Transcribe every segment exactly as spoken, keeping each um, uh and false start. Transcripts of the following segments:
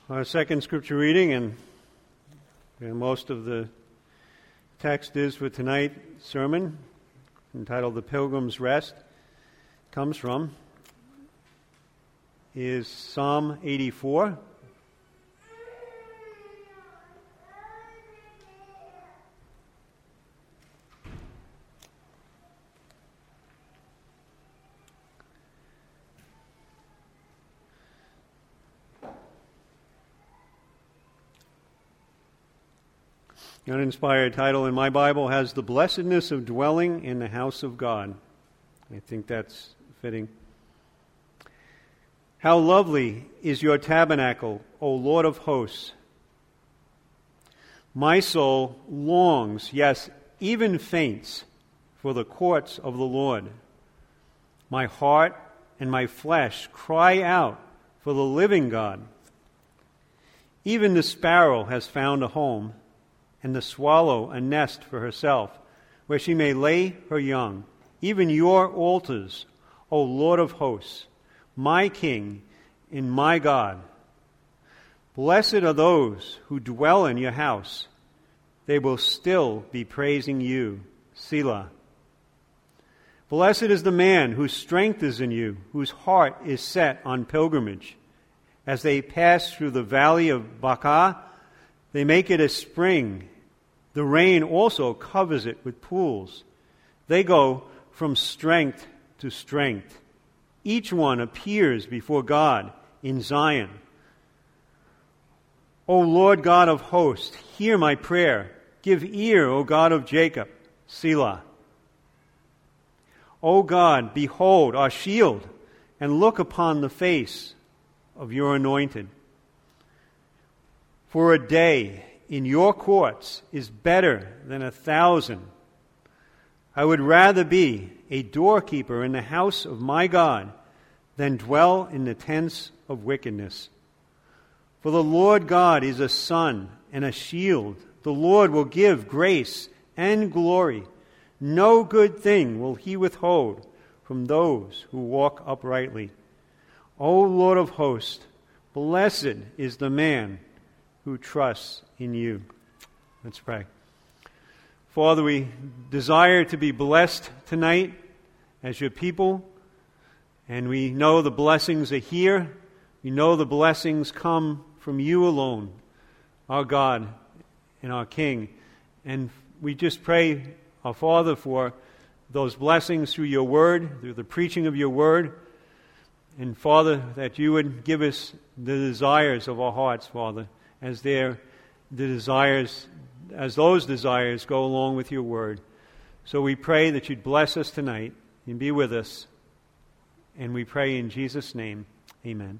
Our second scripture reading, and most of the text is for tonight's sermon, entitled The Pilgrim's Rest, comes from, is Psalm eighty-four. The uninspired title in my Bible has The Blessedness of Dwelling in the House of God. I think that's fitting. How lovely is your tabernacle, O Lord of hosts! My soul longs, yes, even faints, for the courts of the Lord. My heart and my flesh cry out for the living God. Even the sparrow has found a home, and the swallow a nest for herself, where she may lay her young. Even your altars, O Lord of hosts, my King and my God. Blessed are those who dwell in your house. They will still be praising you. Selah. Blessed is the man whose strength is in you, whose heart is set on pilgrimage. As they pass through the valley of Baca, they make it a spring. The rain also covers it with pools. They go from strength to strength. Each one appears before God in Zion. O Lord God of hosts, hear my prayer. Give ear, O God of Jacob. Selah. O God, behold our shield, and look upon the face of your anointed. For a day in your courts is better than a thousand. I would rather be a doorkeeper in the house of my God than dwell in the tents of wickedness. For the Lord God is a sun and a shield. The Lord will give grace and glory. No good thing will he withhold from those who walk uprightly. O Lord of hosts, blessed is the man who trusts in you. Let's pray. Father, we desire to be blessed tonight as your people, and we know the blessings are here. We know the blessings come from you alone, our God and our King. And we just pray, our Father, for those blessings through your word, through the preaching of your word. And Father, that you would give us the desires of our hearts, Father, as they're the desires, as those desires go along with your word. So we pray that you'd bless us tonight and be with us. And we pray in Jesus' name, amen.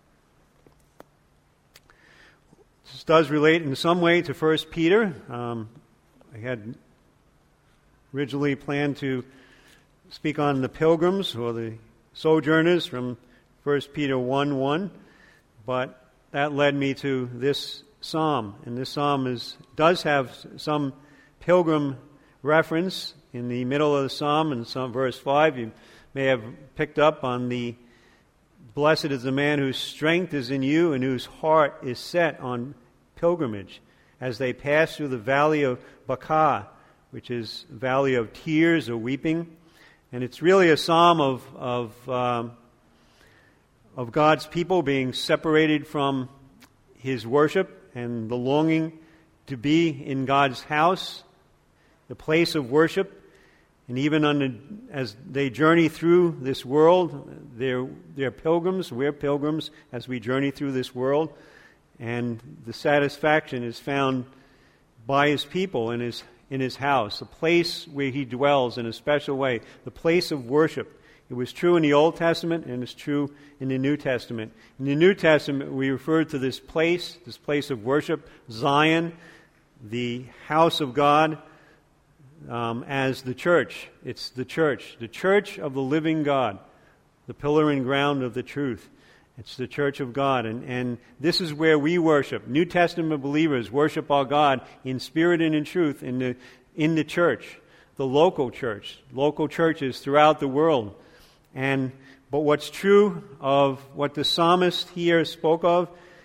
This does relate in some way to First Peter. Um, I had originally planned to speak on the pilgrims or the sojourners from First Peter one one, but that led me to this psalm. And this psalm is does have some pilgrim reference in the middle of the psalm. In some verse five, you may have picked up on the blessed is the man whose strength is in you and whose heart is set on pilgrimage as they pass through the valley of Baca, which is valley of tears or weeping. And it's really a psalm of of um, of God's people being separated from his worship and the longing to be in God's house, the place of worship. And even on the, as they journey through this world, they're, they're pilgrims, we're pilgrims as we journey through this world. And the satisfaction is found by his people in his in his house, a place where he dwells in a special way, the place of worship. It was true in the Old Testament, and it's true in the New Testament. In the New Testament, we refer to this place, this place of worship, Zion, the house of God, um, as the church. It's the church, the church of the living God, the pillar and ground of the truth. It's the church of God, and, and this is where we worship. New Testament believers worship our God in spirit and in truth in the in the church, the local church, local churches throughout the world. And but what's true of what the psalmist here spoke of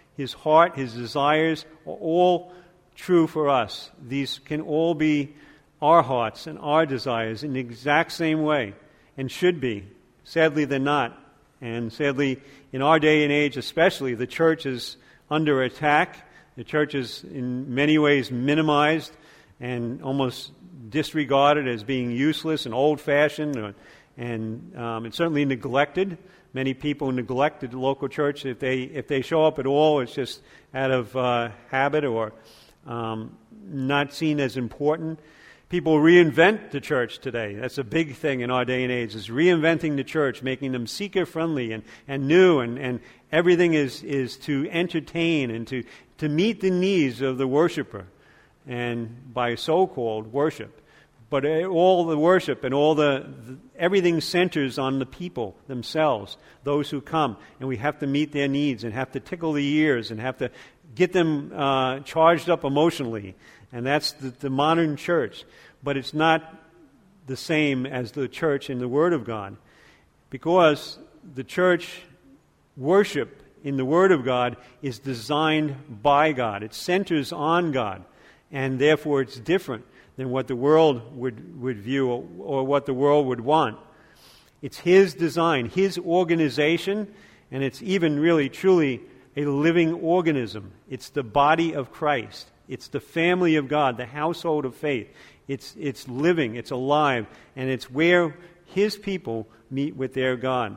His heart, His desires are all true for us. These can all be our hearts and our desires in the exact same way, and should be. Sadly, they're not. And sadly, in our day and age especially, the church is under attack. The church is in many ways minimized and almost disregarded as being useless and old-fashioned, or, and um, it's certainly neglected. Many people neglect the local church. If they if they show up at all, it's just out of uh, habit or um, not seen as important. People reinvent the church today. That's a big thing in our day and age, is reinventing the church, making them seeker-friendly and, and new, and, and everything is, is to entertain and to, to meet the needs of the worshiper, and by so-called worship. But all the worship and all the, the everything centers on the people themselves, those who come, and we have to meet their needs and have to tickle the ears and have to get them uh, charged up emotionally. And that's the, the modern church. But it's not the same as the church in the Word of God, because the church worship in the Word of God is designed by God. It centers on God, and therefore it's different than what the world would, would view or, or what the world would want. It's His design, His organization, and it's even really truly a living organism. It's the body of Christ. It's the family of God, the household of faith. It's it's living, it's alive, and it's where His people meet with their God.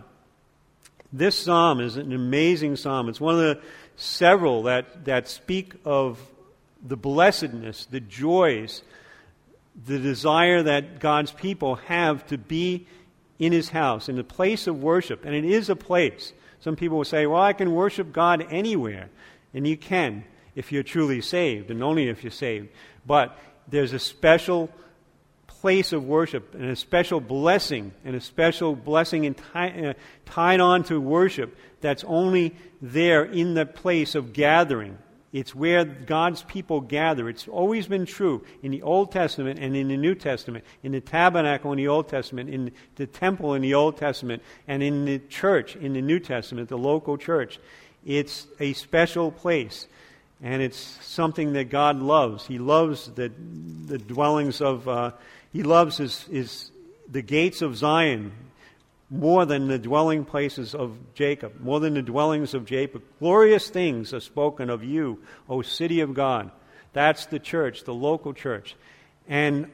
This psalm is an amazing psalm. It's one of the several that, that speak of the blessedness, the joys, the desire that God's people have to be in His house, in the place of worship. And it is a place. Some people will say, well, I can worship God anywhere. And you can, if you're truly saved, and only if you're saved. But there's a special place of worship and a special blessing, and a special blessing in tie, uh, tied on to worship that's only there in the place of gathering. It's where God's people gather. It's always been true in the Old Testament and in the New Testament, in the tabernacle in the Old Testament, in the temple in the Old Testament, and in the church in the New Testament, the local church. It's a special place, and it's something that God loves. He loves the the dwellings of, uh, He loves his, his the gates of Zion more than the dwelling places of Jacob, more than the dwellings of Jacob. Glorious things are spoken of you, O city of God. That's the church, the local church. And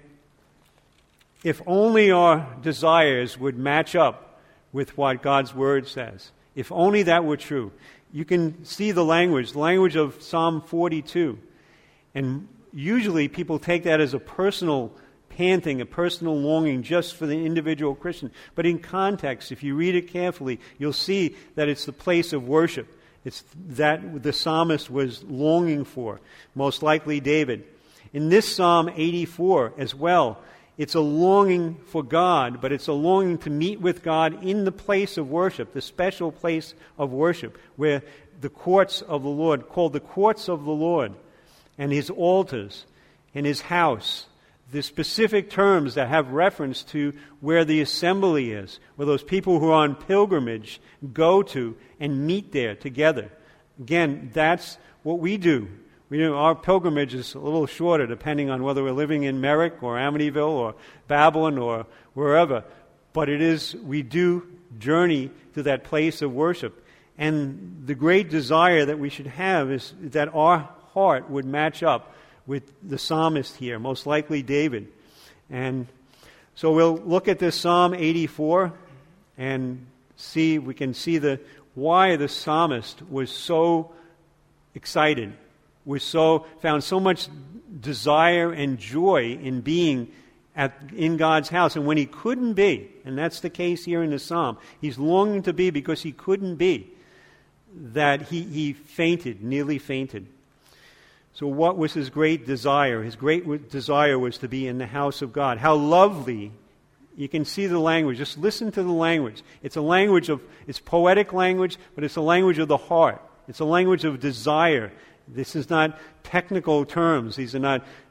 if only our desires would match up with what God's Word says, if only that were true. You can see the language, the language of Psalm forty-two. And usually people take that as a personal panting, a personal longing just for the individual Christian. But in context, if you read it carefully, you'll see that it's the place of worship. It's that the psalmist was longing for, most likely David. In this Psalm eighty-four as well, it's a longing for God, but it's a longing to meet with God in the place of worship, the special place of worship, where the courts of the Lord, called the courts of the Lord, and His altars, and His house, the specific terms that have reference to where the assembly is, where those people who are on pilgrimage go to and meet there together. Again, that's what we do. We know our pilgrimage is a little shorter depending on whether we're living in Merrick or Amityville or Babylon or wherever. But it is, we do journey to that place of worship. And the great desire that we should have is that our heart would match up with the psalmist here, most likely David. And so we'll look at this Psalm eighty-four and see, we can see the why the psalmist was so excited, was so found so much desire and joy in being at in God's house. And when he couldn't be, and that's the case here in the Psalm, he's longing to be because he couldn't be, that he, he fainted, nearly fainted. So what was his great desire? His great desire was to be in the house of God. How lovely. You can see the language. Just listen to the language. It's a language of, it's poetic language, but it's a language of the heart. It's a language of desire. This is not technical terms. These are not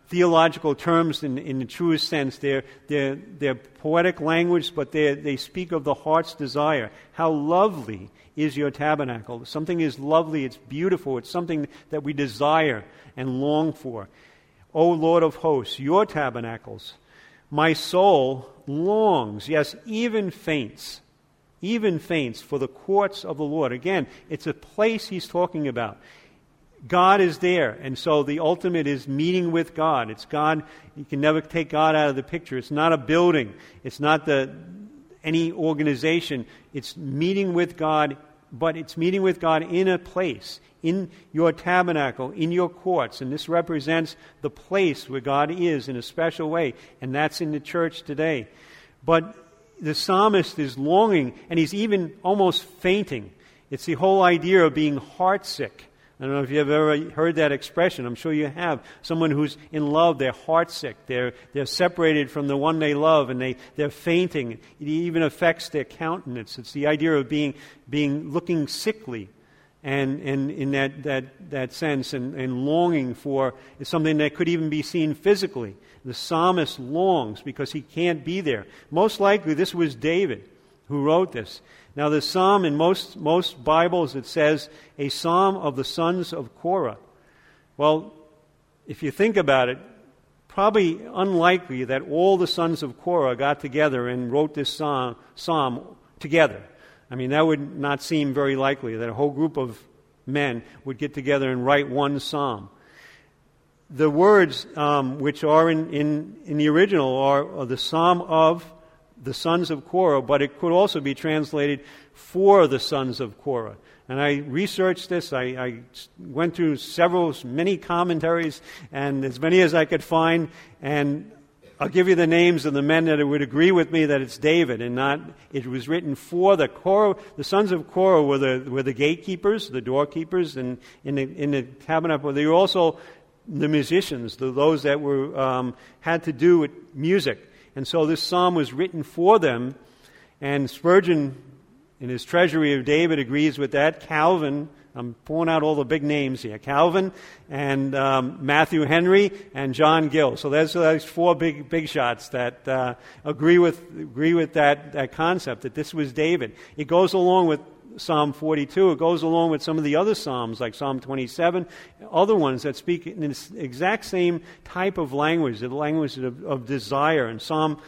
theological terms in, in the truest sense. They're, they're, they're poetic language, but they they speak of the heart's desire. How lovely is your tabernacle. Something is lovely, it's beautiful, it's something that we desire and long for. O Lord of hosts, your tabernacles, my soul longs, yes, even faints, even faints for the courts of the Lord. Again, it's a place he's talking about. God is there, and so the ultimate is meeting with God. It's God. You can never take God out of the picture. It's not a building. It's not the any organization. It's meeting with God, but it's meeting with God in a place, in your tabernacle, in your courts, and this represents the place where God is in a special way, and that's in the church today. But the psalmist is longing, and he's even almost fainting. It's the whole idea of being heartsick. I don't know if you've ever heard that expression. I'm sure you have. Someone who's in love, they're heartsick. They're they're separated from the one they love, and they, they're fainting. It even affects their countenance. It's the idea of being being looking sickly, and, and in that, that, that sense, and, and longing for something that could even be seen physically. The psalmist longs because he can't be there. Most likely this was David who wrote this. Now, the psalm, in most most Bibles, it says, a psalm of the sons of Korah. Well, if you think about it, probably unlikely that all the sons of Korah got together and wrote this psalm, psalm together. I mean, that would not seem very likely, that a whole group of men would get together and write one psalm. The words um, which are in, in, in the original are, are the psalm of the sons of Korah, but it could also be translated for the sons of Korah. And I researched this. I, I went through several, many commentaries, and as many as I could find. And I'll give you the names of the men that would agree with me that it's David, and not. It was written for the Korah. The sons of Korah were the were the gatekeepers, the doorkeepers, and in the in the tabernacle. They were also the musicians, the, those that were um, had to do with music. And so this psalm was written for them, and Spurgeon, in his Treasury of David, agrees with that. Calvin, I'm pulling out all the big names here, Calvin and um, Matthew Henry and John Gill. So there's those four big big shots that uh, agree with agree with that, that concept, that this was David. It goes along with Psalm forty-two. It goes along with some of the other Psalms, like Psalm twenty-seven, other ones that speak in this exact same type of language, the language of, of desire. And Psalm,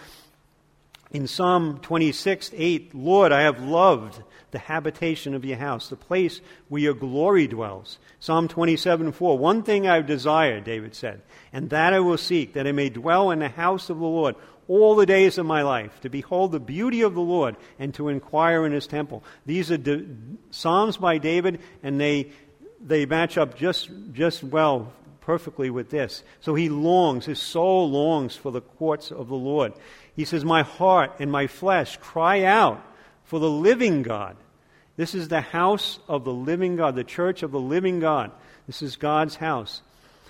in Psalm twenty-six, eight, Lord, I have loved the habitation of your house, the place where your glory dwells. Psalm twenty-seven, four, one thing I desire, David said, and that I will seek, that I may dwell in the house of the Lord all the days of my life, to behold the beauty of the Lord and to inquire in his temple. These are de- Psalms by David, and they they match up just just well, perfectly with this. So he longs, his soul longs for the courts of the Lord. He says, my heart and my flesh cry out for the living God. This is the house of the living God, the church of the living God. This is God's house.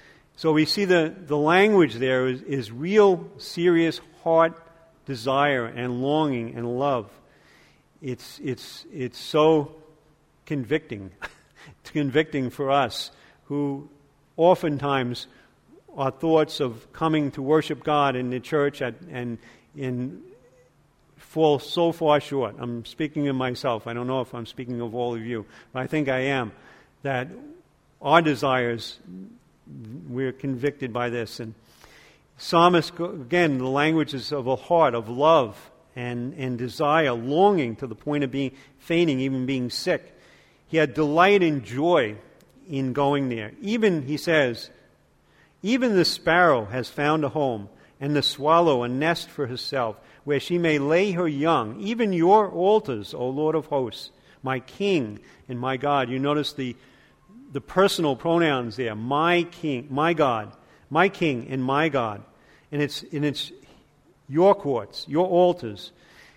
So we see the, the language there is, is real, serious heart desire and longing and love. It's it's it's so convicting. It's convicting for us who oftentimes our thoughts of coming to worship God in the church at, and in fall so far short. I'm speaking of myself. I don't know if I'm speaking of all of you, but I think I am. That our desires, we're convicted by this. And psalmist, again, the language is of a heart, of love and, and desire, longing to the point of being fainting, even being sick. He had delight and joy in going there. Even, he says, even the sparrow has found a home, and the swallow a nest for herself, where she may lay her young. Even your altars, O Lord of hosts, my King and my God. You notice the the personal pronouns there, my King, my God, my King and my God. And it's, and it's your courts, your altars.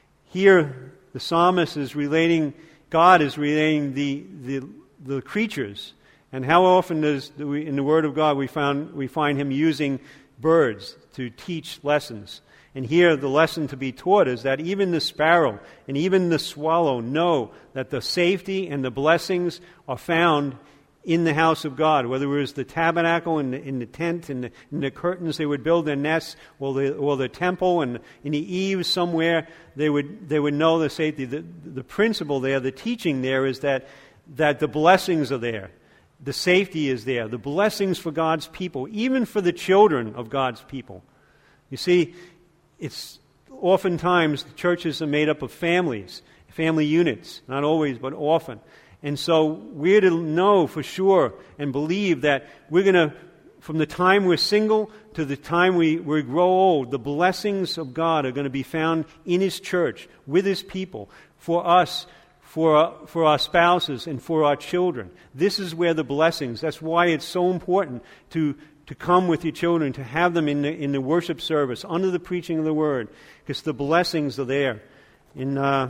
Here, the psalmist is relating, God is relating the, the, the creatures. And how often does, do we, in the Word of God, we, found, we find him using birds to teach lessons. And here, the lesson to be taught is that even the sparrow and even the swallow know that the safety and the blessings are found in the house of God, whether it was the tabernacle and the, in the tent and the, in the curtains they would build their nests, or the or the temple and in the eaves somewhere, they would they would know the safety. The, the principle there, the teaching there is that that the blessings are there, the safety is there, the blessings for God's people, even for the children of God's people. You see, it's oftentimes the churches are made up of families, family units, not always, but often. And so we're to know for sure and believe that we're going to, from the time we're single to the time we, we grow old, the blessings of God are going to be found in His church, with His people, for us, for our, for our spouses, and for our children. This is where the blessings, that's why it's so important to, to come with your children, to have them in the, in the worship service, under the preaching of the Word, because the blessings are there. In, uh,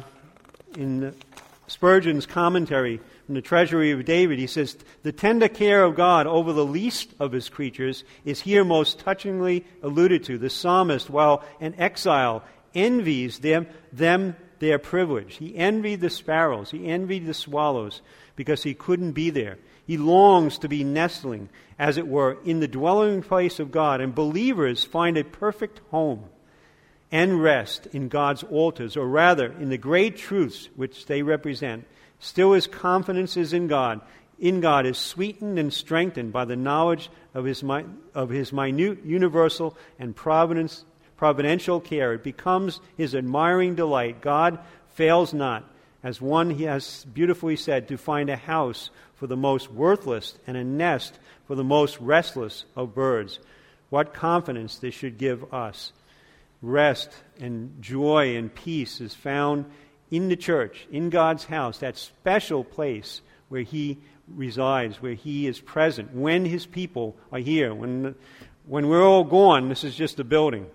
in Spurgeon's commentary from the Treasury of David, he says, the tender care of God over the least of His creatures is here most touchingly alluded to. The psalmist, while an exile, envies them, them their privilege. He envied the sparrows, he envied the swallows, because he couldn't be there. He longs to be nestling, as it were, in the dwelling place of God, and believers find a perfect home and rest in God's altars, or rather in the great truths which they represent. Still his confidence is in God. In God is sweetened and strengthened by the knowledge of his of his minute, universal, and providence, providential care. It becomes his admiring delight. God fails not, as one he has beautifully said, to find a house for the most worthless and a nest for the most restless of birds. What confidence this should give us. Rest and joy and peace is found in the church, in God's house, that special place where He resides, where He is present, when His people are here. When, when we're all gone, this is just a building,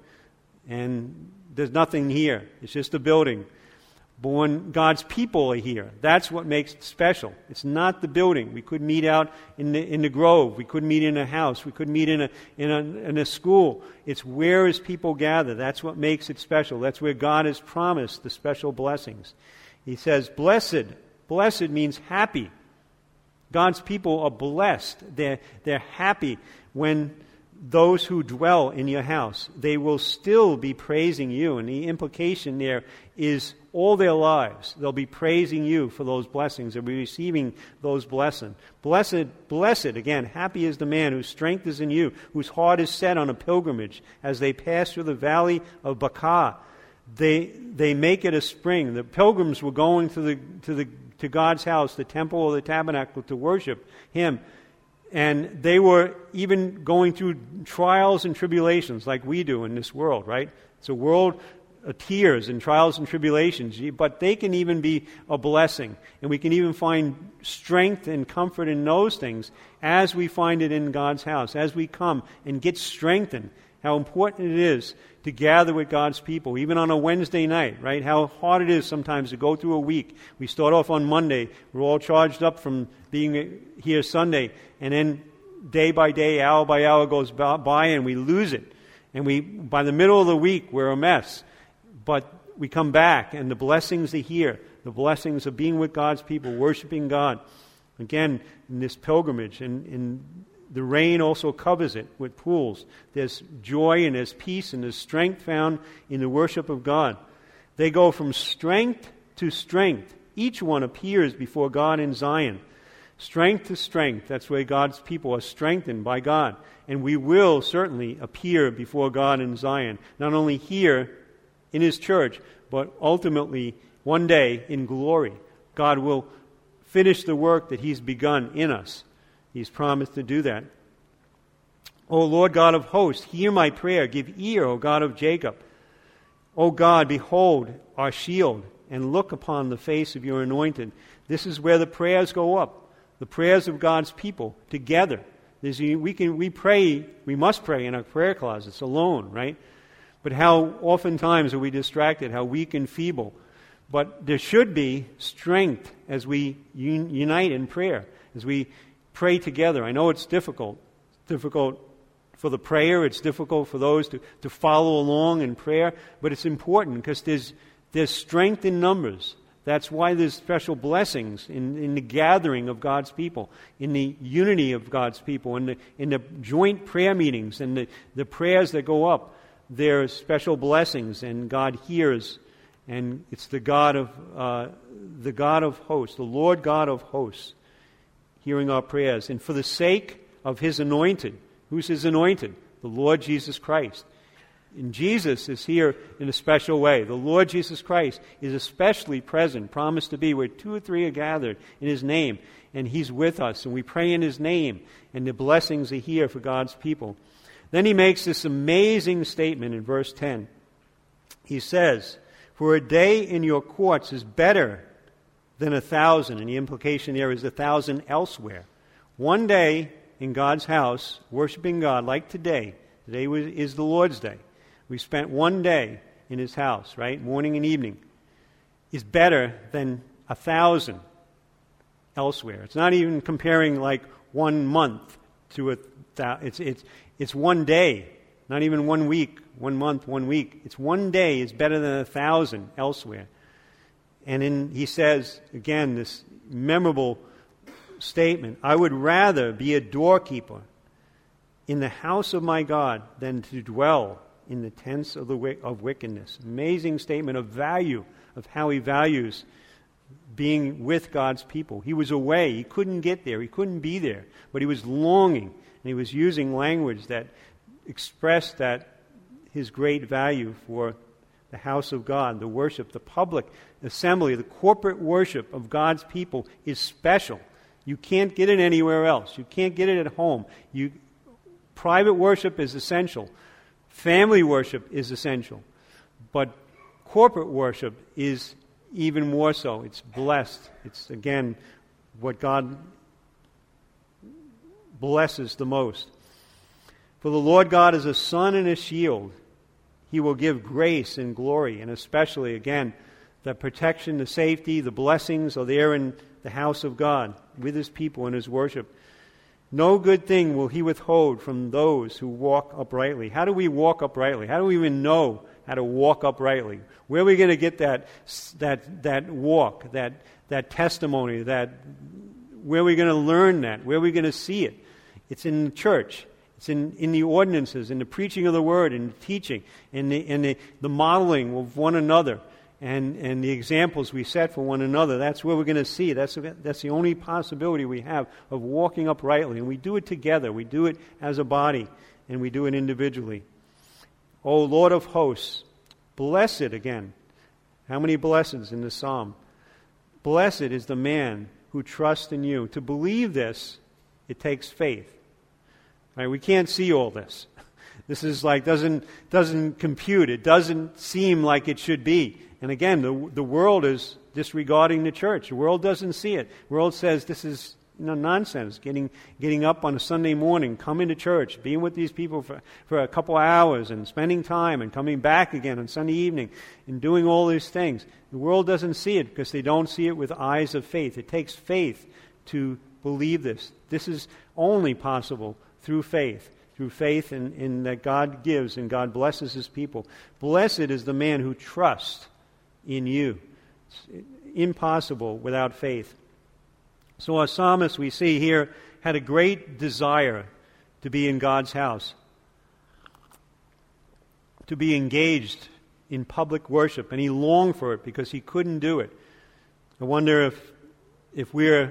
and there's nothing here. It's just a building. But when God's people are here, that's what makes it special. It's not the building. We could meet out in the in the grove. We could meet in a house. We could meet in a in a in a school. It's where His people gather. That's what makes it special. That's where God has promised the special blessings. He says, "Blessed." Blessed means happy. God's people are blessed. They're they're happy when those who dwell in your house, they will still be praising you. And the implication there is all their lives, they'll be praising you for those blessings. They'll be receiving those blessings. Blessed, blessed, again, happy is the man whose strength is in you, whose heart is set on a pilgrimage. As they pass through the valley of Baca, they they make it a spring. The pilgrims were going to the to the to God's house, the temple or the tabernacle, to worship Him. And they were even going through trials and tribulations like we do in this world, right? It's a world of tears and trials and tribulations, but they can even be a blessing. And we can even find strength and comfort in those things as we find it in God's house, as we come and get strengthened. How important it is to gather with God's people, even on a Wednesday night, right? How hard it is sometimes to go through a week. We start off on Monday. We're all charged up from being here Sunday. And then day by day, hour by hour goes by and we lose it. And we, by the middle of the week, we're a mess. But we come back and the blessings are here. The blessings of being with God's people, worshiping God. Again, in this pilgrimage, and in the rain also covers it with pools. There's joy and there's peace and there's strength found in the worship of God. They go from strength to strength. Each one appears before God in Zion. Strength to strength. That's where God's people are strengthened by God. And we will certainly appear before God in Zion. Not only here in His church, but ultimately one day in glory. God will finish the work that He's begun in us. He's promised to do that. O Lord God of hosts, hear my prayer. Give ear, O God of Jacob. O God, behold our shield, and look upon the face of your anointed. This is where the prayers go up. The prayers of God's people together. There's, we can we pray, we must pray in our prayer closets alone, right? But how oftentimes are we distracted, how weak and feeble. But there should be strength as we un- unite in prayer, as we pray together. I know it's difficult. It's difficult for the prayer. It's difficult for those to, to follow along in prayer. But it's important because there's, there's strength in numbers. That's why there's special blessings in, in the gathering of God's people, in the unity of God's people, in the, in the joint prayer meetings and the, the prayers that go up. There are special blessings, and God hears, and it's the God of uh, the God of hosts, the Lord God of hosts, hearing our prayers. And for the sake of His anointed, who's His anointed? The Lord Jesus Christ. And Jesus is here in a special way. The Lord Jesus Christ is especially present, promised to be where two or three are gathered in His name. And He's with us, and we pray in His name, and the blessings are here for God's people. Then He makes this amazing statement in verse ten. He says, "For a day in your courts is better than a thousand." And the implication there is a thousand elsewhere. One day in God's house, worshiping God like today. Today is the Lord's Day. We spent one day in His house, right? Morning and evening. Is better than a thousand elsewhere. It's not even comparing like one month to a thousand. It's, it's, it's one day, not even one week, one month, one week. It's one day is better than a thousand elsewhere. And in, he says, again, this memorable statement, "I would rather be a doorkeeper in the house of my God than to dwell in the tents of the of wickedness." Amazing statement of value, of how he values being with God's people. He was away. He couldn't get there. He couldn't be there. But he was longing, and he was using language that expressed that his great value for the house of God, the worship, the public assembly, the corporate worship of God's people is special. You can't get it anywhere else. You can't get it at home. You, private worship is essential. Family worship is essential. But corporate worship is even more so. It's blessed. It's, again, what God blesses the most. "For the Lord God is a sun and a shield. He will give grace and glory," and especially, again, the protection, the safety, the blessings are there in the house of God with His people in His worship. "No good thing will He withhold from those who walk uprightly." How do we walk uprightly? How do we even know how to walk uprightly? Where are we going to get that that that walk, that that testimony, that where are we going to learn that? Where are we going to see it? It's in the church. It's in, in the ordinances, in the preaching of the Word, in the teaching, in the in the, the modeling of one another, and, and the examples we set for one another. That's where we're going to see. That's that's the only possibility we have of walking uprightly. And we do it together. We do it as a body, and we do it individually. "O Lord of hosts, blessed," again. How many blessings in the psalm? "Blessed is the man who trusts in you." To believe this, it takes faith. Right? We can't see all this. This is like doesn't doesn't compute. It doesn't seem like it should be. And again, the the world is disregarding the church. The world doesn't see it. The world says this is you know, nonsense. Getting getting up on a Sunday morning, coming to church, being with these people for, for a couple of hours, and spending time, and coming back again on Sunday evening, and doing all these things. The world doesn't see it because they don't see it with eyes of faith. It takes faith to believe this. This is only possible through faith, through faith in, in that God gives and God blesses His people. Blessed is the man who trusts in you. It's impossible without faith. So our psalmist, we see here, had a great desire to be in God's house, to be engaged in public worship, and he longed for it because he couldn't do it. I wonder if if we're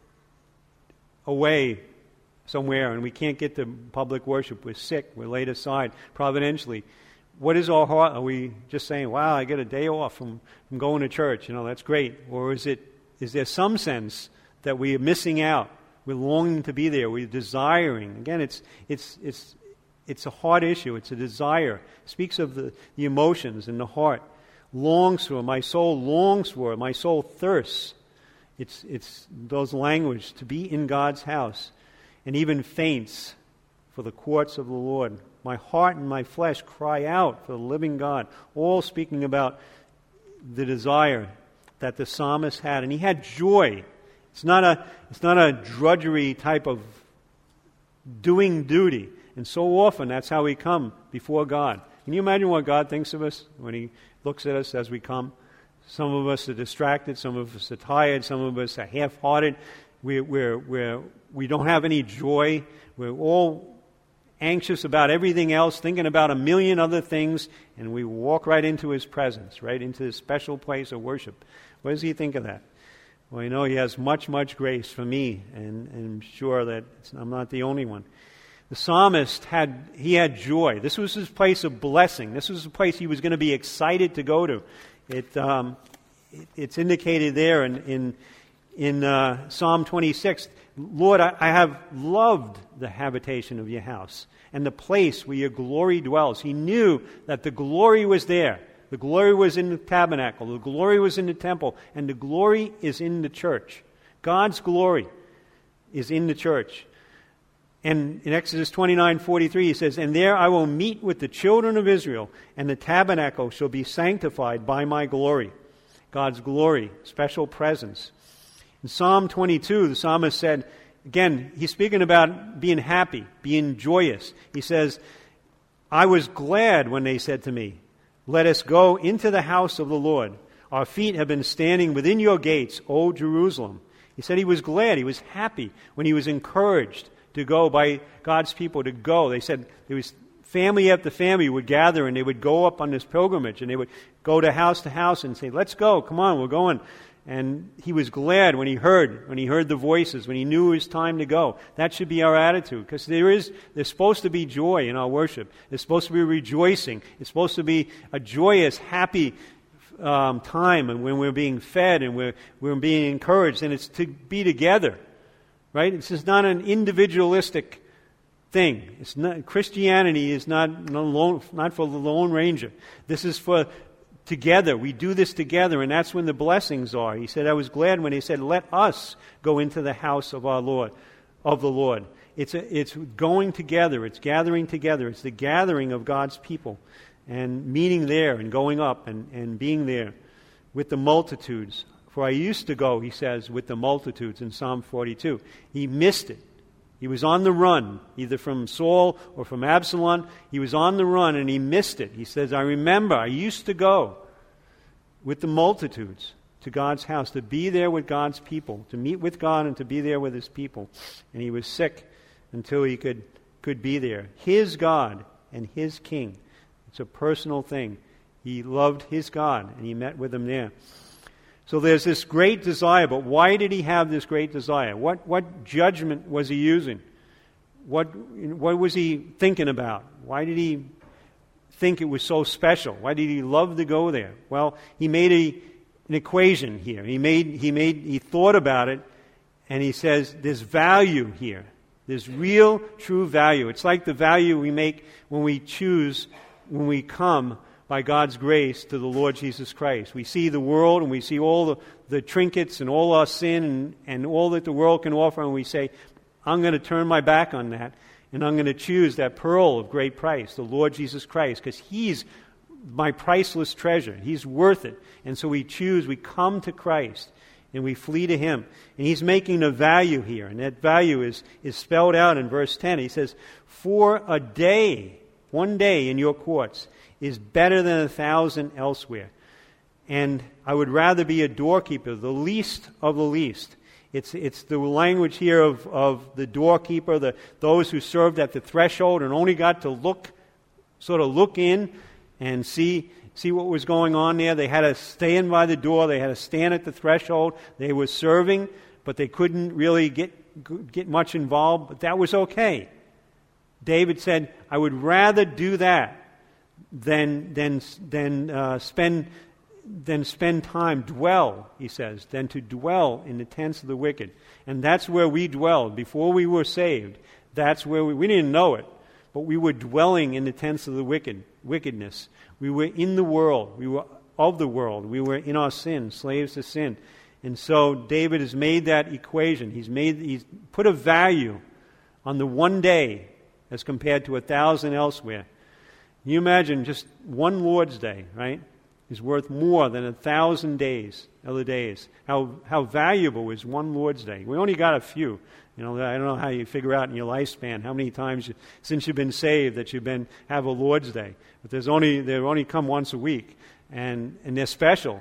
away somewhere and we can't get to public worship, we're sick, we're laid aside providentially. What is our heart? Are we just saying, wow, I get a day off from, from going to church, you know, that's great? Or is it is there some sense that we are missing out? We're longing to be there, we're desiring. Again, it's it's it's it's a heart issue, it's a desire. It speaks of the, the emotions in the heart. Longs for, my soul longs for, my soul thirsts. It's it's those language to be in God's house. And even faints for the courts of the Lord. My heart and my flesh cry out for the living God. All speaking about the desire that the psalmist had. And he had joy. It's not a it's not a drudgery type of doing duty. And so often that's how we come before God. Can you imagine what God thinks of us when He looks at us as we come? Some of us are distracted. Some of us are tired. Some of us are half-hearted. We're, we're, we're, we don't have any joy. We're all anxious about everything else, thinking about a million other things, and we walk right into His presence, right into this special place of worship. What does He think of that? Well, you know, He has much, much grace for me, and, and I'm sure that I'm not the only one. The psalmist had, he had joy. This was his place of blessing. This was the place he was going to be excited to go to. It, um, it it's indicated there in in, in uh, Psalm twenty-six. Lord, I, I have loved the habitation of your house and the place where your glory dwells. He knew that the glory was there. The glory was in the tabernacle. The glory was in the temple. And the glory is in the church. God's glory is in the church. And in Exodus twenty-nine forty-three, he says, "And there I will meet with the children of Israel, and the tabernacle shall be sanctified by my glory." God's glory, special presence. In Psalm twenty-two, the psalmist said, again, he's speaking about being happy, being joyous. He says, "I was glad when they said to me, 'Let us go into the house of the Lord. Our feet have been standing within your gates, O Jerusalem.'" He said he was glad, he was happy when he was encouraged to go by God's people to go. They said there was family after family would gather and they would go up on this pilgrimage and they would go to house to house and say, "Let's go, come on, we're going." And he was glad when he heard, when he heard the voices, when he knew it was time to go. That should be our attitude, because there is, there's supposed to be joy in our worship. There's supposed to be rejoicing. It's supposed to be a joyous, happy um, time, and when we're being fed and we're we're being encouraged, and it's to be together. Right? This is not an individualistic thing. It's not, Christianity is not, not, not for the Lone Ranger. This is for together. We do this together, and that's when the blessings are. He said, "I was glad when he said, 'Let us go into the house of our Lord, of the Lord.'" It's a, it's going together. It's gathering together. It's the gathering of God's people and meeting there and going up and, and being there with the multitudes. "For I used to go," he says, "with the multitudes," in Psalm forty-two. He missed it. He was on the run, either from Saul or from Absalom. He was on the run and he missed it. He says, "I remember, I used to go with the multitudes to God's house, to be there with God's people, to meet with God and to be there with His people." And he was sick until he could, could be there. His God and His King. It's a personal thing. He loved his God and he met with Him there. So there's this great desire, but why did he have this great desire? What what judgment was he using? What what was he thinking about? Why did he think it was so special? Why did he love to go there? Well, he made a, an equation here. He made he made he thought about it, and he says there's value here. There's real, true value. It's like the value we make when we choose, when we come by God's grace to the Lord Jesus Christ. We see the world and we see all the, the trinkets and all our sin and, and all that the world can offer, and we say, "I'm going to turn my back on that and I'm going to choose that pearl of great price, the Lord Jesus Christ, because He's my priceless treasure. He's worth it." And so we choose, we come to Christ and we flee to Him. And He's making a value here, and that value is, is spelled out in verse ten. He says, "For a day, one day in your courts is better than a thousand elsewhere. And I would rather be a doorkeeper, the least of the least." It's it's the language here of, of the doorkeeper, the those who served at the threshold and only got to look, sort of look in and see see what was going on there. They had to stand by the door. They had to stand at the threshold. They were serving, but they couldn't really get get much involved. But that was okay. David said, "I would rather do that than than than uh, spend than spend time dwell," he says, "than to dwell in the tents of the wicked." And that's where we dwelled before we were saved. That's where we we didn't know it, but we were dwelling in the tents of the wicked wickedness. We were in the world. We were of the world. We were in our sin, slaves to sin. And so David has made that equation. He's made he's put a value on the one day as compared to a thousand elsewhere. Can you imagine just one Lord's Day, right, is worth more than a thousand days, other days. How how valuable is one Lord's Day? We only got a few. You know, I don't know how you figure out in your lifespan how many times you, since you've been saved that you've been have a Lord's Day. But there's only they only come once a week, and and they're special.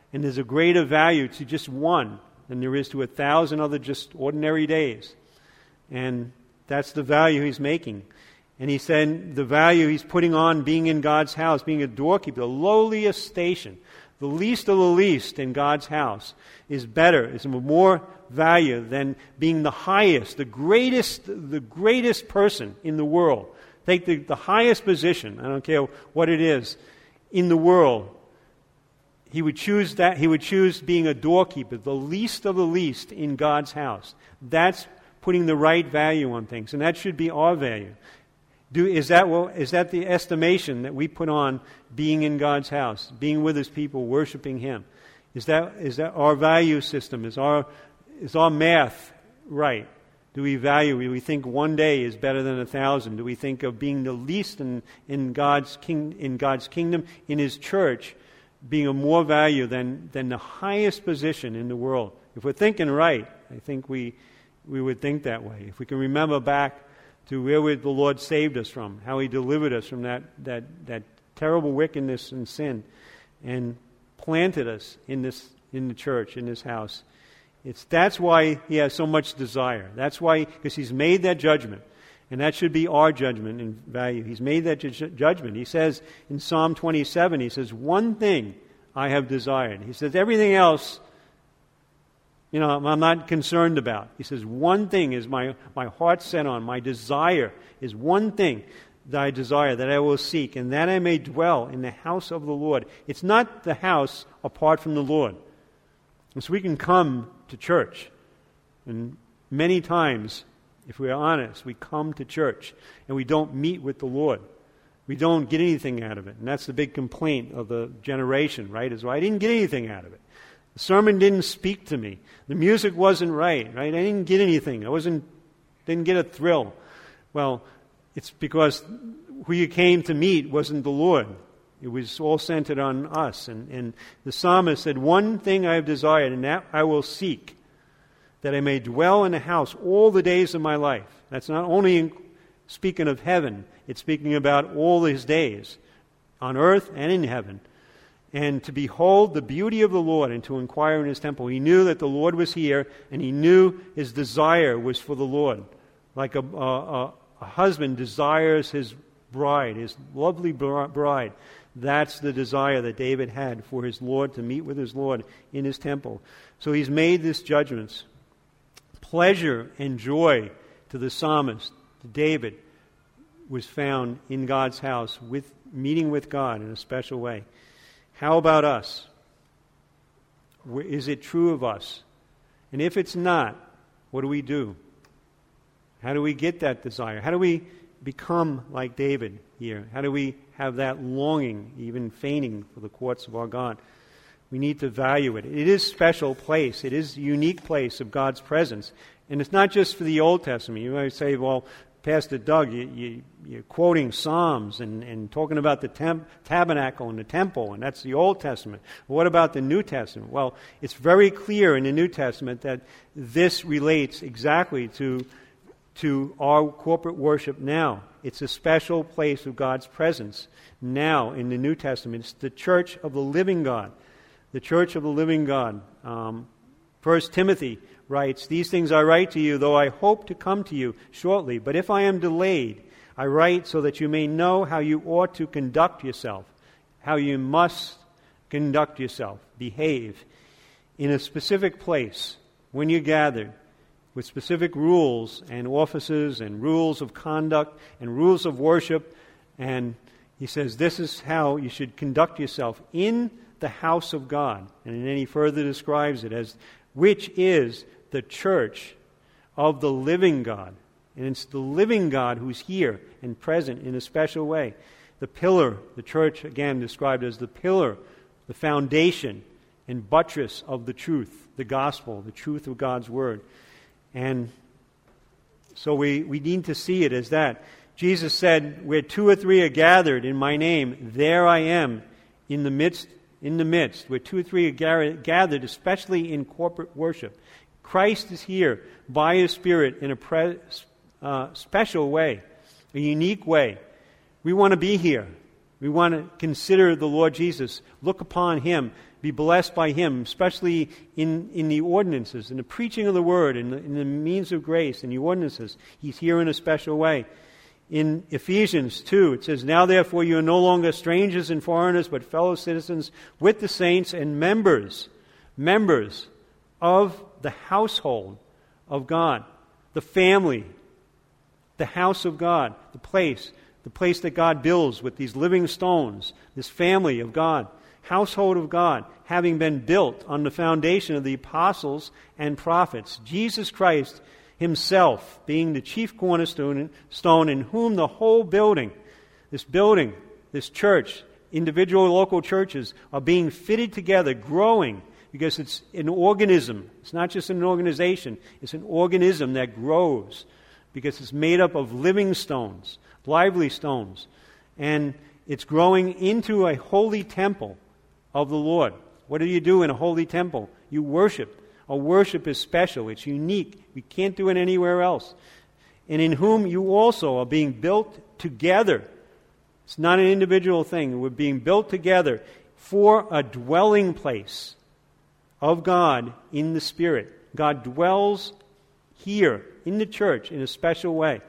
And there's a greater value to just one than there is to a thousand other just ordinary days. And that's the value he's making. And he said the value he's putting on being in God's house, being a doorkeeper, the lowliest station, the least of the least in God's house, is better, is of more value than being the highest, the greatest, the greatest person in the world. Take the, the highest position, I don't care what it is, in the world. He would choose that. He would choose being a doorkeeper, the least of the least in God's house. That's putting the right value on things, and that should be our value. Do, is that well, is that the estimation that we put on being in God's house, being with His people, worshiping Him? Is that is that our value system? Is our is our math right? Do we value? Do we think one day is better than a thousand? Do we think of being the least in in God's king in God's kingdom, in His church, being of more value than than the highest position in the world? If we're thinking right, I think we we would think that way. If we can remember back to where we, the Lord saved us from, how He delivered us from that, that, that terrible wickedness and sin, and planted us in this in the church, in this house. It's that's why He has so much desire. That's why, because He's made that judgment, and that should be our judgment and value. He's made that ju- judgment. He says in Psalm twenty-seven, He says, "One thing I have desired." He says, everything else, you know, I'm not concerned about. He says, one thing is my, my heart set on, my desire is one thing that I desire, that I will seek, and that I may dwell in the house of the Lord. It's not the house apart from the Lord. And so we can come to church, and many times, if we are honest, we come to church and we don't meet with the Lord. We don't get anything out of it. And that's the big complaint of the generation, right? Is, well, I didn't get anything out of it. The sermon didn't speak to me. The music wasn't right, right? I didn't get anything. I wasn't, didn't get a thrill. Well, it's because who you came to meet wasn't the Lord. It was all centered on us. And, and the psalmist said, one thing I have desired, and that I will seek, that I may dwell in the house all the days of my life. That's not only in, speaking of heaven, it's speaking about all his days, on earth and in heaven. And to behold the beauty of the Lord and to inquire in His temple. He knew that the Lord was here, and he knew his desire was for the Lord. Like a, a, a husband desires his bride, his lovely bride. That's the desire that David had for his Lord, to meet with his Lord in His temple. So he's made this judgment. Pleasure and joy to the psalmist, to David, was found in God's house, with meeting with God in a special way. How about us? Is it true of us? And if it's not, what do we do? How do we get that desire? How do we become like David here? How do we have that longing, even fainting for the courts of our God? We need to value it. It is a special place. It is a unique place of God's presence. And it's not just for the Old Testament. You might say, well, Pastor Doug, you, you, you're quoting Psalms and, and talking about the temp, tabernacle and the temple, and that's the Old Testament. What about the New Testament? Well, it's very clear in the New Testament that this relates exactly to, to our corporate worship now. It's a special place of God's presence now in the New Testament. It's the church of the living God. The church of the living God. Um, First Timothy writes, "These things I write to you, though I hope to come to you shortly. But if I am delayed, I write so that you may know how you ought to conduct yourself, how you must conduct yourself, behave in a specific place when you're gathered, with specific rules and offices and rules of conduct and rules of worship." And he says this is how you should conduct yourself in the house of God. And then he further describes it as, which is the church of the living God. And it's the living God who's here and present in a special way. The pillar, the church again described as the pillar, the foundation and buttress of the truth, the gospel, the truth of God's word. And so we, we need to see it as that. Jesus said, where two or three are gathered in my name, there I am in the midst In the midst, where two or three are gathered, especially in corporate worship. Christ is here by His Spirit in a pre- uh, special way, a unique way. We want to be here. We want to consider the Lord Jesus, look upon Him, be blessed by Him, especially in, in the ordinances, in the preaching of the Word, in the, in the means of grace, in the ordinances. He's here in a special way. In Ephesians two, it says, "Now therefore you are no longer strangers and foreigners, but fellow citizens with the saints and members, members of the household of God," the family, the house of God, the place, the place that God builds with these living stones, this family of God, household of God, having been built on the foundation of the apostles and prophets, Jesus Christ Himself being the chief cornerstone, stone in whom the whole building, this building, this church, individual local churches are being fitted together, growing, because it's an organism. It's not just an organization. It's an organism that grows because it's made up of living stones, lively stones. And it's growing into a holy temple of the Lord. What do you do in a holy temple? You worship. Our worship is special. It's unique. We can't do it anywhere else. And in whom you also are being built together. It's not an individual thing. We're being built together for a dwelling place of God in the Spirit. God dwells here in the church in a special way.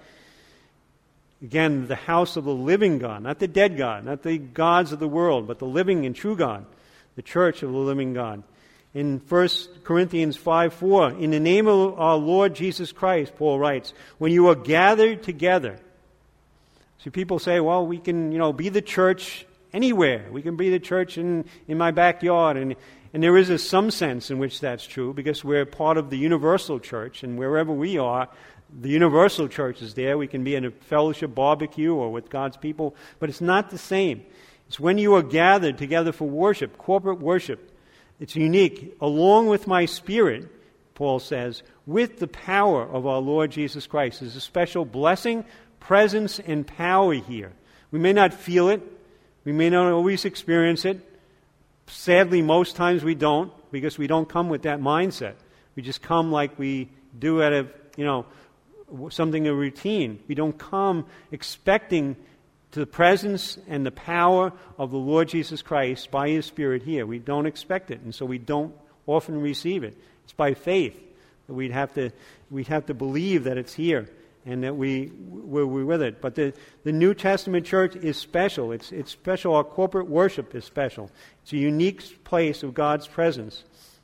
Again, the house of the living God, not the dead God, not the gods of the world, but the living and true God, the church of the living God. In First Corinthians five four, "In the name of our Lord Jesus Christ," Paul writes, "when you are gathered together." So people say, well, we can, you know, be the church anywhere. We can be the church in, in my backyard. And, and there is a, some sense in which that's true because we're part of the universal church, and wherever we are, the universal church is there. We can be in a fellowship barbecue or with God's people, but it's not the same. It's when you are gathered together for worship, corporate worship. It's unique. "Along with my spirit," Paul says, "with the power of our Lord Jesus Christ." There's a special blessing, presence, and power here. We may not feel it. We may not always experience it. Sadly, most times we don't, because we don't come with that mindset. We just come like we do out of, you know, something a routine. We don't come expecting to the presence and the power of the Lord Jesus Christ by His Spirit here. We don't expect it, and so we don't often receive it. It's by faith that we'd have to we'd have to believe that it's here and that we we're, we're with it. But the, the New Testament church is special. It's it's special. Our corporate worship is special. It's a unique place of God's presence.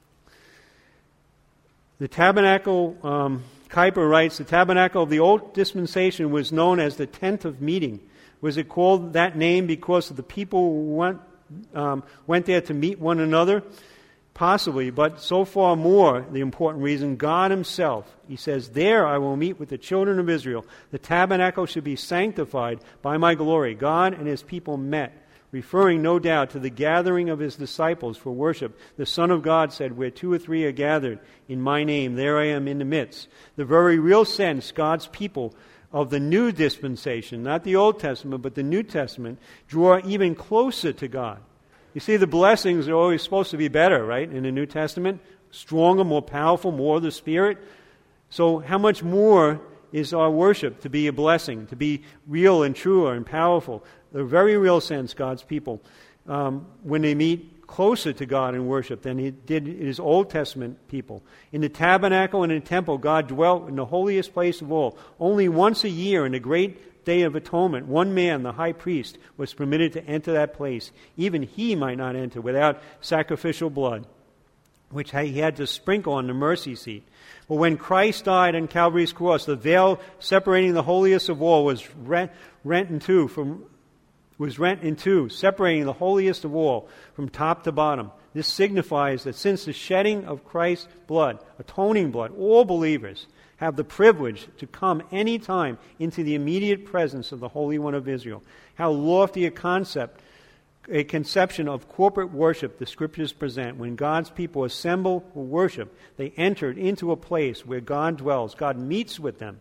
The tabernacle, um, Kuyper writes, the tabernacle of the old dispensation was known as the tent of meeting. Was it called that name because of the people who went, um, went there to meet one another? Possibly, but so far more the important reason, God Himself. He says, "There I will meet with the children of Israel. The tabernacle should be sanctified by my glory." God and His people met, referring no doubt to the gathering of His disciples for worship. The Son of God said, "Where two or three are gathered in my name, there I am in the midst." The very real sense God's people of the new dispensation, not the Old Testament, but the New Testament, draw even closer to God. You see, the blessings are always supposed to be better, right, in the New Testament? Stronger, more powerful, more of the Spirit. So how much more is our worship to be a blessing, to be real and truer and powerful? The very real sense, God's people, um, when they meet closer to God in worship than He did His Old Testament people. In the tabernacle and in the temple, God dwelt in the holiest place of all. Only once a year in the great Day of Atonement, one man, the high priest, was permitted to enter that place. Even he might not enter without sacrificial blood, which he had to sprinkle on the mercy seat. But when Christ died on Calvary's cross, the veil separating the holiest of all was rent, rent in two from was rent in two, separating the holiest of all from top to bottom. This signifies that since the shedding of Christ's blood, atoning blood, all believers have the privilege to come any time into the immediate presence of the Holy One of Israel. How lofty a concept, a conception of corporate worship the Scriptures present. When God's people assemble for worship, they entered into a place where God dwells. God meets with them.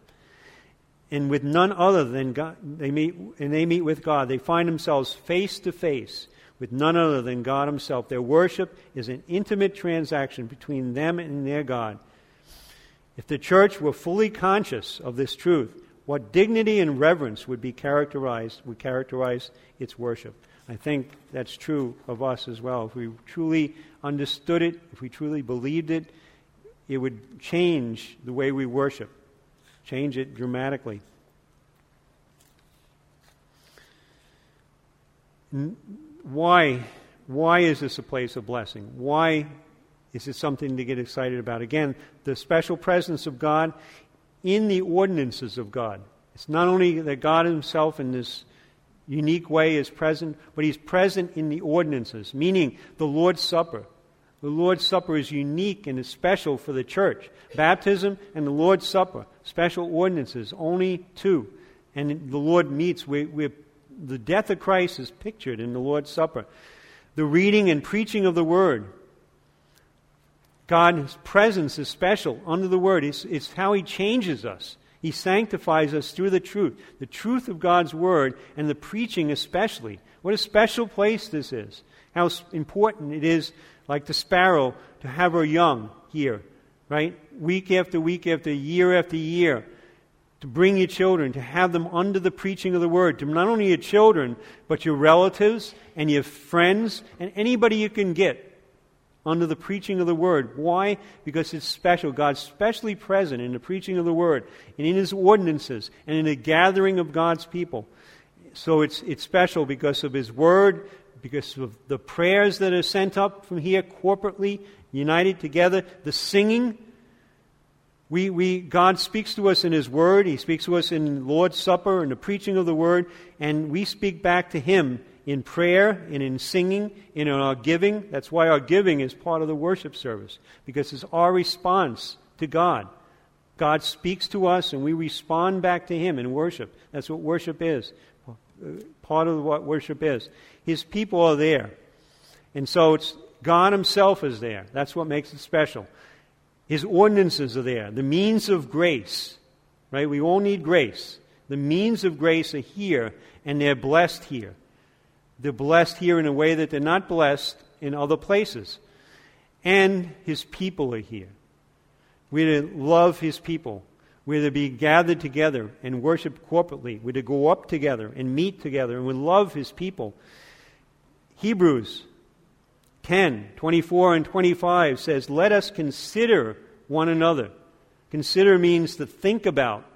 And with none other than God, they meet, and they meet with God. They find themselves face to face with none other than God Himself. Their worship is an intimate transaction between them and their God. If the church were fully conscious of this truth, what dignity and reverence would be characterized would characterize its worship. I think that's true of us as well. If we truly understood it, if we truly believed it, it would change the way we worship, change it dramatically. Why, why is this a place of blessing? Why is it something to get excited about? Again, the special presence of God in the ordinances of God. It's not only that God himself in this unique way is present, but he's present in the ordinances, meaning the Lord's Supper. The Lord's Supper is unique and is special for the church. Baptism and the Lord's Supper, special ordinances, only two. And the Lord meets. We, we're, the death of Christ is pictured in the Lord's Supper. The reading and preaching of the Word. God's presence is special under the Word. It's, it's how he changes us. He sanctifies us through the truth. The truth of God's Word and the preaching especially. What a special place this is. How important it is, like the sparrow, to have her young here, right? Week after week after year after year. To bring your children, to have them under the preaching of the Word. To not only your children, but your relatives and your friends and anybody you can get under the preaching of the Word. Why? Because it's special. God's specially present in the preaching of the Word and in his ordinances and in the gathering of God's people. So it's it's special because of his Word, because of the prayers that are sent up from here corporately, united together, the singing. We, we, God speaks to us in his Word. He speaks to us in the Lord's Supper and the preaching of the Word, and we speak back to him in prayer and in singing and in our giving. That's why our giving is part of the worship service, because it's our response to God. God speaks to us and we respond back to him in worship. That's what worship is. Part of what worship is. His people are there. And so it's God himself is there. That's what makes it special. His ordinances are there. The means of grace. Right? We all need grace. The means of grace are here, and they're blessed here. They're blessed here in a way that they're not blessed in other places. And his people are here. We're to love his people. We're to be gathered together and worship corporately. We're to go up together and meet together, and we love his people. Hebrews ten, twenty-four and twenty-five says, let us consider one another. Consider means to think about,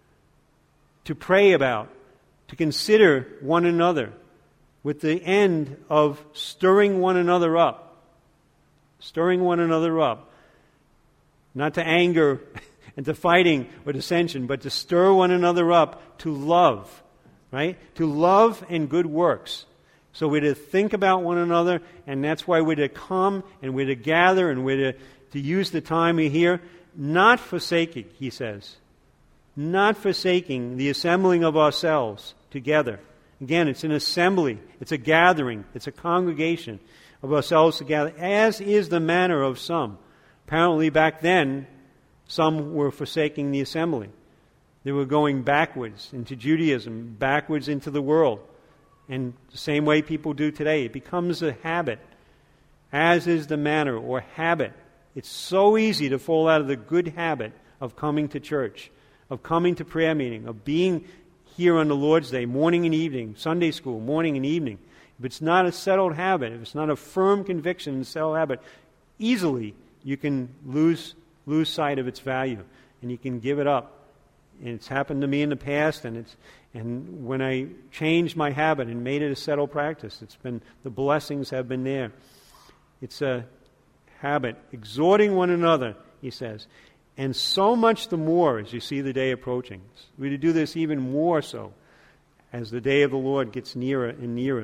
to pray about, to consider one another, with the end of stirring one another up. Stirring one another up. Not to anger and to fighting or dissension, but to stir one another up to love. Right? To love and good works. So we're to think about one another, and that's why we're to come and we're to gather and we're to, to use the time we're here, not forsaking, he says, not forsaking the assembling of ourselves together. Again, it's an assembly, it's a gathering, it's a congregation of ourselves together, as is the manner of some. Apparently back then, some were forsaking the assembly. They were going backwards into Judaism, backwards into the world. And the same way people do today. It becomes a habit, as is the manner or habit. It's so easy to fall out of the good habit of coming to church, of coming to prayer meeting, of being here on the Lord's Day, morning and evening, Sunday school, morning and evening. If it's not a settled habit, if it's not a firm conviction and settled habit, easily you can lose lose sight of its value and you can give it up. And it's happened to me in the past, and it's and when I changed my habit and made it a settled practice, it's been the blessings have been there. It's a habit, exhorting one another, he says, and so much the more as you see the day approaching. We're to do this even more so as the day of the Lord gets nearer and nearer.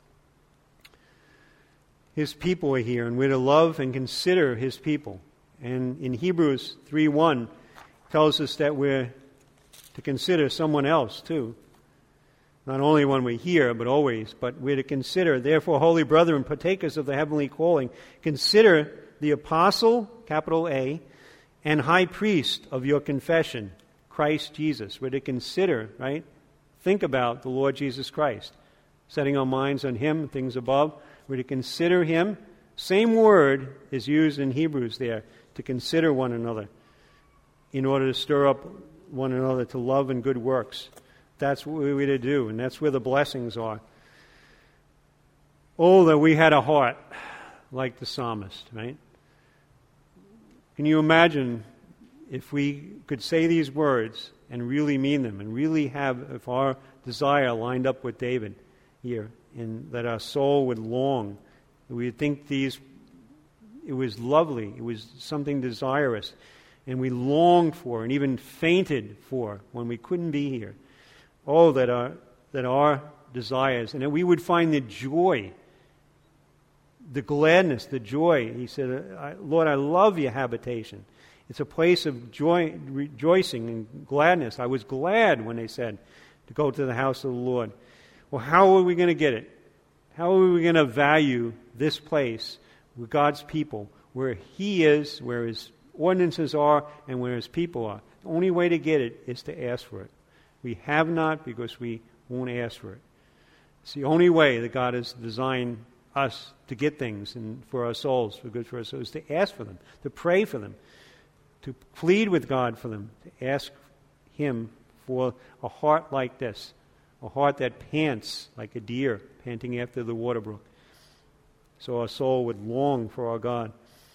His people are here, and we're to love and consider his people. And in Hebrews three one tells us that we're to consider someone else too. Not only when we're here, but always. But we're to consider, therefore, holy brethren, partakers of the heavenly calling, consider the apostle, capital A, and high priest of your confession, Christ Jesus. We're to consider, right? Think about the Lord Jesus Christ. Setting our minds on him, things above. We're to consider him. Same word is used in Hebrews there, to consider one another in order to stir up one another to love and good works. That's what we're to do, and that's where the blessings are. Oh, that we had a heart like the psalmist, right? Can you imagine if we could say these words and really mean them, and really have, if our desire lined up with David here, and that our soul would long, we would think these, it was lovely, it was something desirous, and we longed for and even fainted for when we couldn't be here. Oh, that our, that our desires, and that we would find the joy, the gladness, the joy. He said, Lord, I love your habitation. It's a place of joy, rejoicing and gladness. I was glad when they said to go to the house of the Lord. Well, how are we going to get it? How are we going to value this place with God's people, where He is, where His ordinances are, and where His people are? The only way to get it is to ask for it. We have not because we won't ask for it. It's the only way that God has designed us to get things and for our souls, for good for our souls, to ask for them, to pray for them, to plead with God for them, to ask Him for a heart like this, a heart that pants like a deer panting after the water brook, so our soul would long for our God,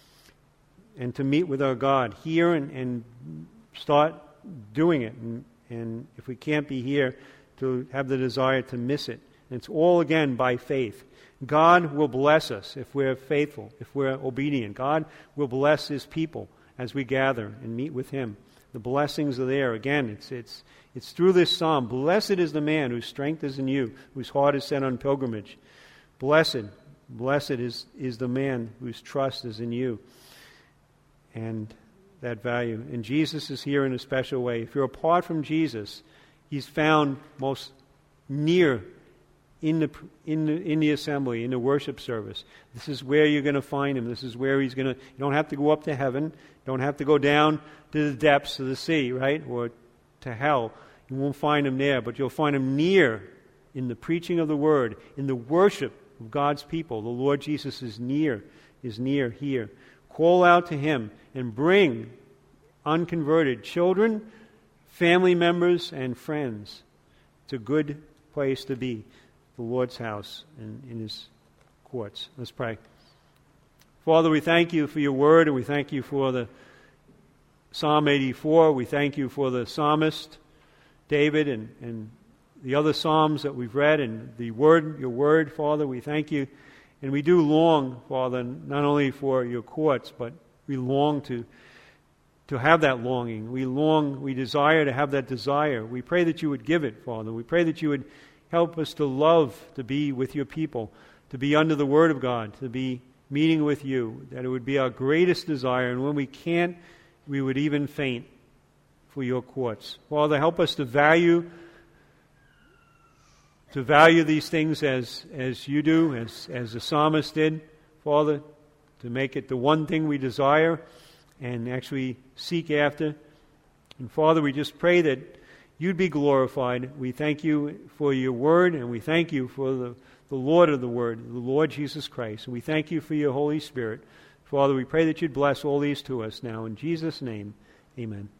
and to meet with our God here and, and start doing it, and, and if we can't be here, to have the desire to miss it. And it's all, again, by faith. God will bless us if we're faithful, if we're obedient. God will bless His people as we gather and meet with Him. The blessings are there. Again, it's it's it's through this psalm. Blessed is the man whose strength is in you, whose heart is set on pilgrimage. Blessed, blessed is, is the man whose trust is in you. And that value. And Jesus is here in a special way. If you're apart from Jesus, He's found most near in the in the in the assembly, in the worship service. This is where you're going to find Him. This is where He's going to. You don't have to go up to heaven. Don't have to go down to the depths of the sea, right, or to hell. You won't find Him there, but you'll find Him near in the preaching of the Word, in the worship of God's people. The Lord Jesus is near, is near here. Call out to Him and bring unconverted children, family members, and friends. It's a good place to be, the Lord's house and in His courts. Let's pray. Father, we thank You for Your word, and we thank You for the Psalm eighty-four. We thank You for the psalmist, David, and, and the other psalms that we've read, and the word, Your word, Father. We thank You. And we do long, Father, not only for Your courts, but we long to to have that longing. We long, we desire to have that desire. We pray that You would give it, Father. We pray that You would help us to love to be with Your people, to be under the Word of God, to be meeting with You, that it would be our greatest desire. And when we can't, we would even faint for Your courts. Father, help us to value to value these things as, as You do, as, as the psalmist did, Father, to make it the one thing we desire and actually seek after. And Father, we just pray that You'd be glorified. We thank You for Your word, and we thank You for the, the Lord of the word, the Lord Jesus Christ. And we thank You for Your Holy Spirit. Father, we pray that You'd bless all these to us now. In Jesus' name, amen.